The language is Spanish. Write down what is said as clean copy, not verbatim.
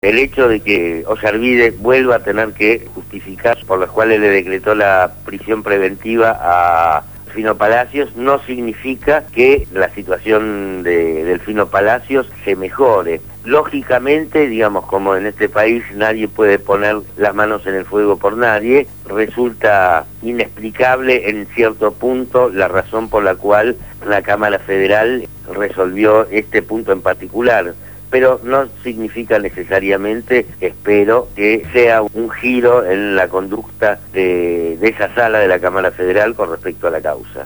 El hecho de que Ollarvide vuelva a tener que justificar por los cuales le decretó la prisión preventiva a Delfino Palacios no significa que la situación de Delfino Palacios se mejore. Lógicamente, digamos, como en este país nadie puede poner las manos en el fuego por nadie, resulta inexplicable en cierto punto la razón por la cual la Cámara Federal resolvió este punto en particular. Pero no significa necesariamente, espero, que sea un giro en la conducta de esa sala de la Cámara Federal con respecto a la causa.